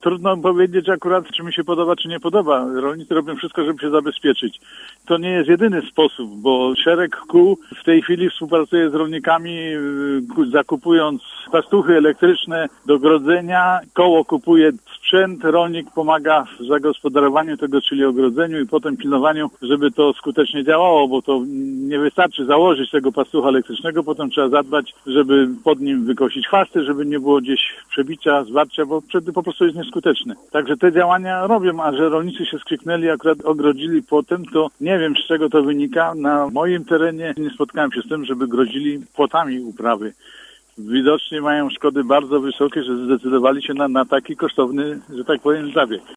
Trudno powiedzieć akurat, czy mi się podoba, czy nie podoba. Rolnicy robią wszystko, żeby się zabezpieczyć. To nie jest jedyny sposób, bo szereg kół w tej chwili współpracuje z rolnikami, zakupując pastuchy elektryczne do grodzenia. Koło kupuje sprzęt, rolnik pomaga w zagospodarowaniu tego, czyli ogrodzeniu i potem pilnowaniu, żeby to skutecznie działało, bo to nie wystarczy założyć tego pastucha elektrycznego, potem trzeba zadbać, żeby pod nim wykosić chwasty, żeby nie było gdzieś przebicia, zwarcia, bo wtedy po prostu jest nieskuteczny. Także te działania robią, a że rolnicy się skrzyknęli, akurat ogrodzili płotem, to nie wiem, z czego to wynika. Na moim terenie nie spotkałem się z tym, żeby grodzili płotami uprawy. Widocznie mają szkody bardzo wysokie, że zdecydowali się na taki kosztowny, że tak powiem, zabieg.